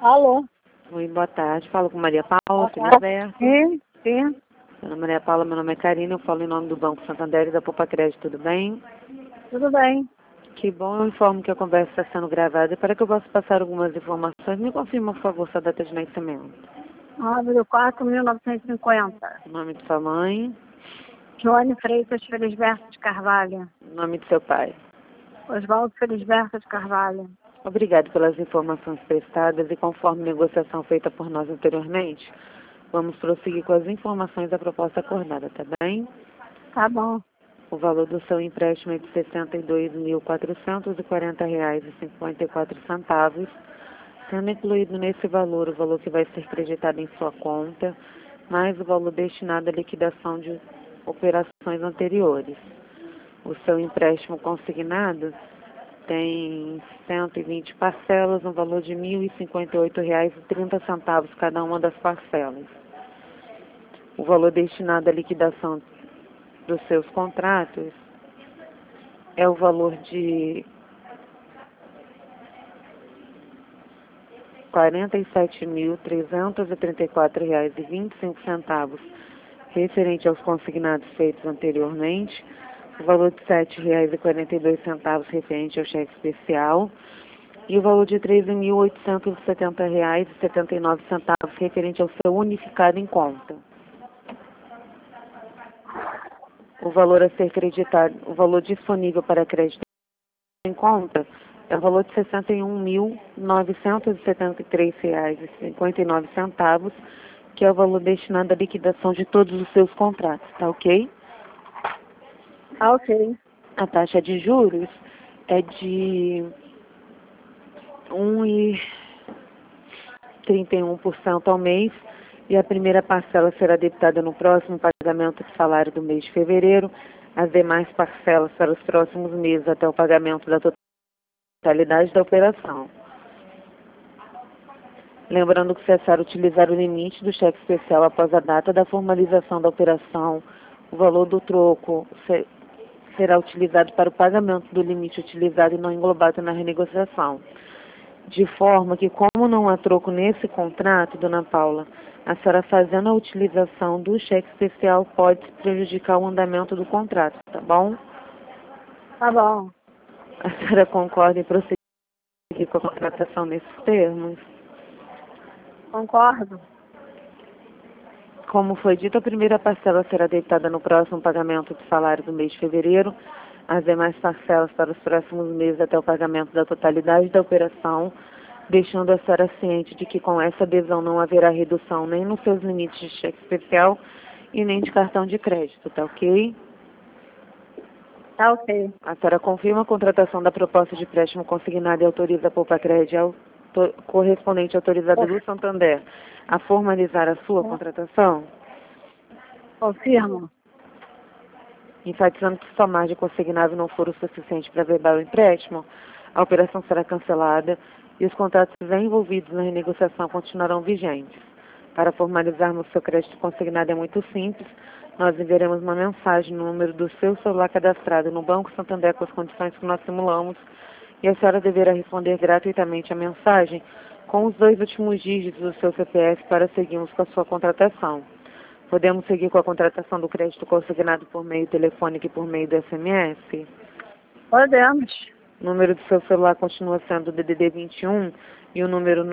Alô? Oi, boa tarde. Falo com Maria Paula, Boa tarde. Feliberto. Sim. Dona Maria Paula, meu nome é Karina, eu falo em nome do Banco Santander e da Poupa Crédito, tudo bem? Tudo bem. Que bom, eu informo que a conversa está sendo gravada e para que eu possa passar algumas informações, me confirma, por favor, sua data de nascimento. 9/4/1950. O nome de sua mãe, Joane Freitas Felisberto de Carvalho. o nome de seu pai. Oswaldo Felisberto de Carvalho. Obrigado pelas informações prestadas e conforme negociação feita por nós anteriormente, vamos prosseguir com as informações da proposta acordada, tá bem? Tá bom. O valor do seu empréstimo é de R$ 62.440,54, sendo incluído nesse valor o valor que vai ser creditado em sua conta, mais o valor destinado à liquidação de operações anteriores. O seu empréstimo consignado tem 120 parcelas, no valor de R$ 1.058,30 cada uma das parcelas. O valor destinado à liquidação dos seus contratos é o valor de R$ 47.334,25, referente aos consignados feitos anteriormente, o valor de R$ 7,42 referente ao cheque especial e o valor de R$ 13.870,79 referente ao seu unificado em conta. O valor a ser creditado, o valor disponível para crédito em conta é o valor de R$ 61.973,59, que é o valor destinado à liquidação de todos os seus contratos, tá ok? Tá ok. A taxa de juros é de 1,31% ao mês e a primeira parcela será debitada no próximo pagamento do salário do mês de fevereiro, as demais parcelas para os próximos meses até o pagamento da totalidade da operação. Lembrando que, se cessar utilizar o limite do cheque especial após a data da formalização da operação, o valor do troco será utilizado para o pagamento do limite utilizado e não englobado na renegociação. De forma que, como não há troco nesse contrato, Dona Paula, a senhora fazendo a utilização do cheque especial pode prejudicar o andamento do contrato, tá bom? Tá bom. A senhora concorda em prosseguir com a contratação nesses termos? Concordo. Como foi dito, a primeira parcela será debitada no próximo pagamento do salário do mês de fevereiro, as demais parcelas para os próximos meses até o pagamento da totalidade da operação, deixando a senhora ciente de que com essa adesão não haverá redução nem nos seus limites de cheque especial e nem de cartão de crédito, tá ok? Tá ok. A senhora confirma a contratação da proposta de empréstimo consignada e autoriza a Poupa Crédito correspondente autorizada do Santander a formalizar a sua contratação? Confirmo. Enfatizando que se sua margem consignada não for o suficiente para averbar o empréstimo, a operação será cancelada e os contratos envolvidos na renegociação continuarão vigentes. Para formalizarmos seu crédito consignado é muito simples. Nós enviaremos uma mensagem no número do seu celular cadastrado no Banco Santander com as condições que nós simulamos e a senhora deverá responder gratuitamente a mensagem com os 2 últimos dígitos do seu CPF para seguirmos com a sua contratação. Podemos seguir com a contratação do crédito consignado por meio telefônico e por meio do SMS? Podemos. O número do seu celular continua sendo o DDD 21 e o número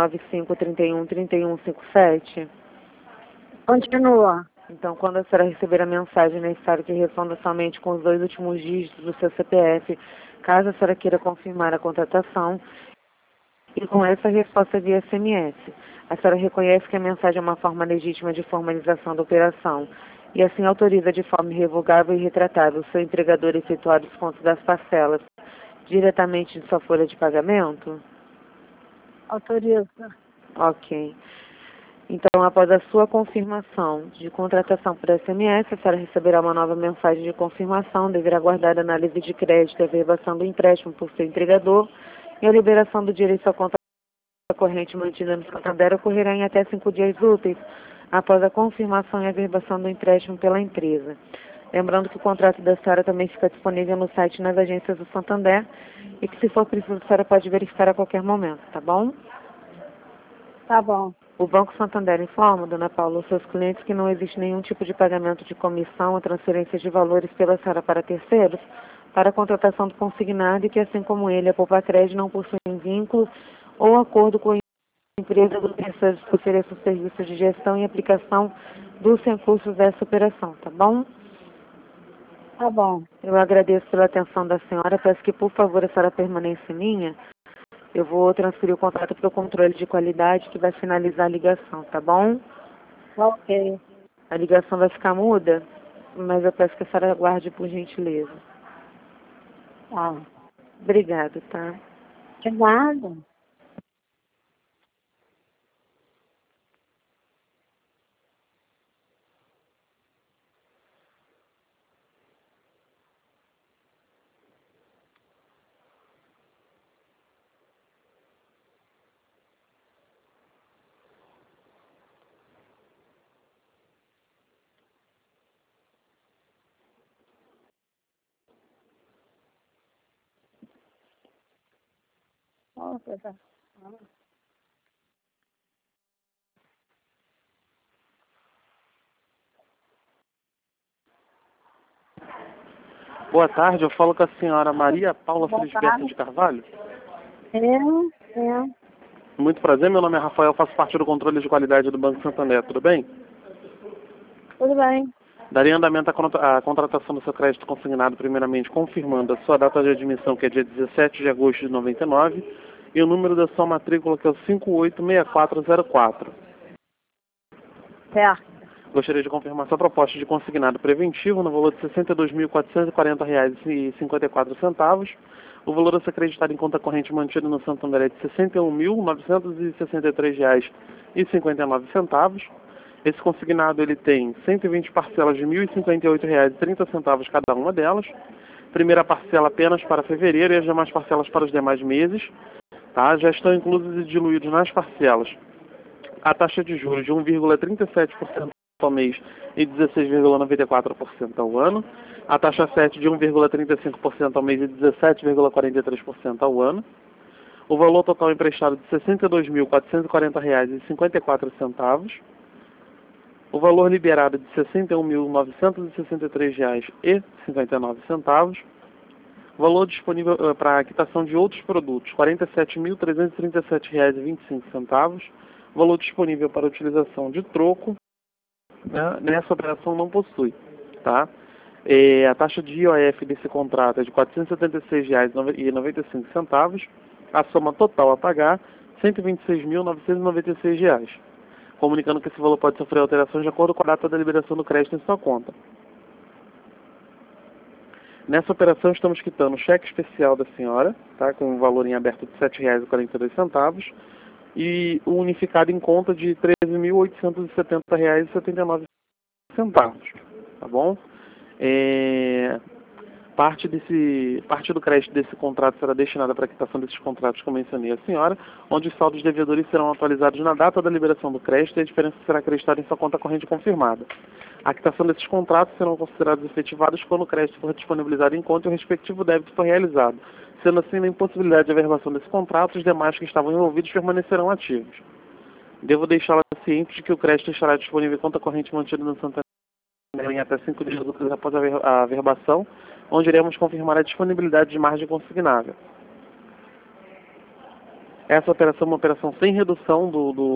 995-31-3157? Continua. Então, quando a senhora receber a mensagem, é necessário que responda somente com os 2 últimos dígitos do seu CPF, caso a senhora queira confirmar a contratação, e com essa resposta via SMS. A senhora reconhece que a mensagem é uma forma legítima de formalização da operação e assim autoriza de forma irrevogável e retratável o seu empregador a efetuar o desconto das parcelas diretamente de sua folha de pagamento? Autoriza. Ok. Então, após a sua confirmação de contratação por SMS, a senhora receberá uma nova mensagem de confirmação, deverá aguardar a análise de crédito e a averbação do empréstimo por seu empregador e a liberação do direito à conta corrente mantida no Santander ocorrerá em até 5 dias úteis após a confirmação e averbação do empréstimo pela empresa. Lembrando que o contrato da senhora também fica disponível no site e nas agências do Santander e que, se for preciso, a senhora pode verificar a qualquer momento, tá bom? Tá bom. O Banco Santander informa, dona Paula, aos seus clientes que não existe nenhum tipo de pagamento de comissão ou transferência de valores pela senhora para terceiros para a contratação do consignado e que, assim como ele, a Poupa-Crédito não possui vínculo ou acordo com a empresa do terceiro que ofereça o serviço de gestão e aplicação dos recursos dessa operação, tá bom? Tá bom. Eu agradeço pela atenção da senhora, peço que, por favor, a senhora permaneça em linha. Eu vou transferir o contato para o controle de qualidade que vai finalizar a ligação, tá bom? Ok. A ligação vai ficar muda, mas eu peço que a senhora aguarde por gentileza. Tá. Obrigada, tá? De nada. Ok, tá. Boa tarde, eu falo com a senhora Maria Paula Boa Felisberto tarde. de Carvalho. É. Muito prazer, meu nome é Rafael, faço parte do controle de qualidade do Banco Santander, tudo bem? Tudo bem. Daria andamento à contratação do seu crédito consignado, primeiramente confirmando a sua data de admissão, que é dia 17 de agosto de 99, e o número da sua matrícula, que é o 586404. Certo. Gostaria de confirmar sua proposta de consignado preventivo no valor de R$ 62.440,54. O valor a ser acreditado em conta corrente mantido no Santander é de R$ 61.963,59. Esse consignado ele tem 120 parcelas de R$ 1.058,30 cada uma delas. Primeira parcela apenas para fevereiro e as demais parcelas para os demais meses. Tá? Já estão inclusos e diluídos nas parcelas a taxa de juros de 1,37% ao mês e 16,94% ao ano, a taxa 7 de 1,35% ao mês e 17,43% ao ano, o valor total emprestado de R$ 62.440,54, o valor liberado de R$ 61.963,59, valor disponível para a quitação de outros produtos, R$ 47.337,25, valor disponível para utilização de troco, né, nessa operação não possui, tá? A taxa de IOF desse contrato é de R$ 476,95, a soma total a pagar R$ 126.996, comunicando que esse valor pode sofrer alterações de acordo com a data da liberação do crédito em sua conta. Nessa operação estamos quitando o cheque especial da senhora, tá, com um valor em aberto de R$ 7,42 e o unificado em conta de R$ 13.870,79, tá bom? Parte do crédito desse contrato será destinada para a quitação desses contratos que eu mencionei à senhora, onde os saldos devedores serão atualizados na data da liberação do crédito e a diferença será acreditada em sua conta corrente confirmada. A quitação desses contratos serão considerados efetivados quando o crédito for disponibilizado em conta e o respectivo débito for realizado. Sendo assim, na impossibilidade de averbação desse contrato, os demais que estavam envolvidos permanecerão ativos. Devo deixá-la ciente de que o crédito estará disponível em conta corrente mantida no Santander em até 5 dias úteis após a averbação, onde iremos confirmar a disponibilidade de margem consignável. Essa operação é uma operação sem redução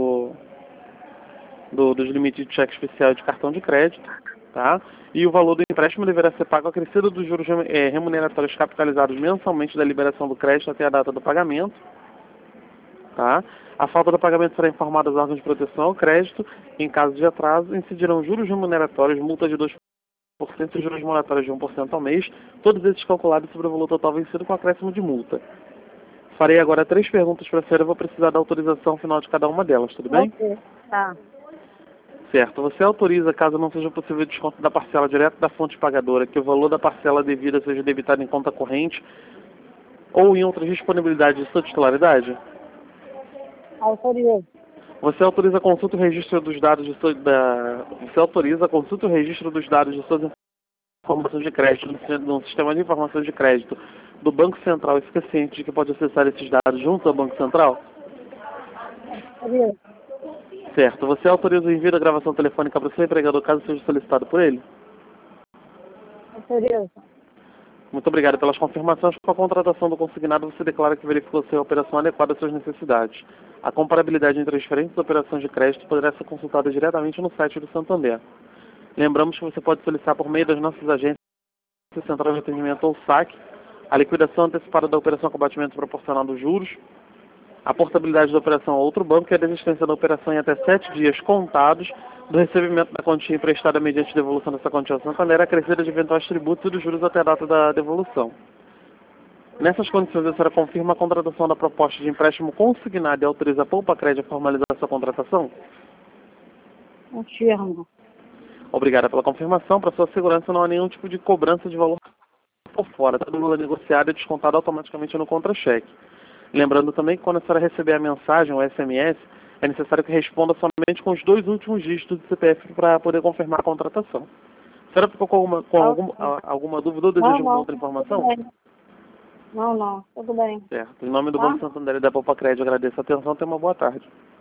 dos limites de cheque especial e de cartão de crédito, tá? E o valor do empréstimo deverá ser pago acrescido dos juros remuneratórios capitalizados mensalmente da liberação do crédito até a data do pagamento, tá? A falta do pagamento será informada aos órgãos de proteção ao crédito. Em caso de atraso, incidirão juros remuneratórios, multa de 2% e juros moratórios de 1% ao mês, todos esses calculados sobre o valor total vencido com acréscimo de multa. Farei agora 3 perguntas para a senhora, eu vou precisar da autorização final de cada uma delas, tudo bem? Ok. Tá. Certo. Você autoriza, caso não seja possível o desconto da parcela direto da fonte pagadora, que o valor da parcela devida seja debitado em conta corrente ou em outras disponibilidades de sua titularidade? Autorizei. Você autoriza a consulta e registro dos dados de Você autoriza a consulta e registro dos dados de suas informações de crédito no sistema de informações de crédito do Banco Central e fica ciente de que pode acessar esses dados junto ao Banco Central? Autorizei. Certo. Você autoriza o envio da gravação telefônica para o seu empregador caso seja solicitado por ele? Autorizo. Muito obrigado pelas confirmações. Com a contratação do consignado, você declara que verificou se a operação adequada às suas necessidades. A comparabilidade entre as diferentes operações de crédito poderá ser consultada diretamente no site do Santander. Lembramos que você pode solicitar por meio das nossas agências, Central de Atendimento ou SAC, a liquidação antecipada da operação com abatimento proporcional dos juros, a portabilidade da operação a outro banco e a desistência da operação em até 7 dias contados do recebimento da quantia emprestada mediante devolução dessa quantia ao Santander, acrescida de eventuais tributos e dos juros até a data da devolução. Nessas condições, a senhora confirma a contratação da proposta de empréstimo consignado e autoriza a Poupa-Crédito a formalizar sua contratação? Confirmo. Obrigada pela confirmação. Para sua segurança, não há nenhum tipo de cobrança de valor por fora. Todo valor negociado é descontado automaticamente no contra-cheque. Lembrando também que quando a senhora receber a mensagem, o SMS, é necessário que responda somente com os 2 últimos dígitos do CPF para poder confirmar a contratação. A senhora ficou com alguma dúvida ou deseja alguma outra informação? Tudo bem. Não, tudo bem. Certo. Em nome do Tá? Banco Santander e da Poupa-Crédito, agradeço a atenção. Tenha uma boa tarde.